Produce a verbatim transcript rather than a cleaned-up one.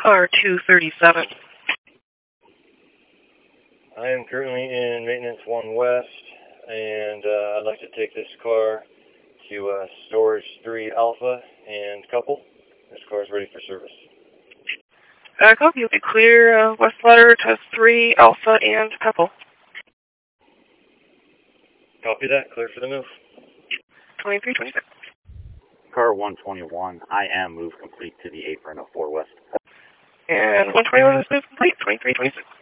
car two thirty-seven. I am currently in Maintenance one West, and uh, I'd like to take this car to uh, Storage three Alpha and Couple. This car is ready for service. Uh, copy. You can clear uh, West Ladder to three Alpha and Couple. Copy that. Clear for the move. twenty-three twenty-six. Car one twenty-one, I am move complete to the apron of four West. And one twenty-one is move complete, twenty-three twenty-six.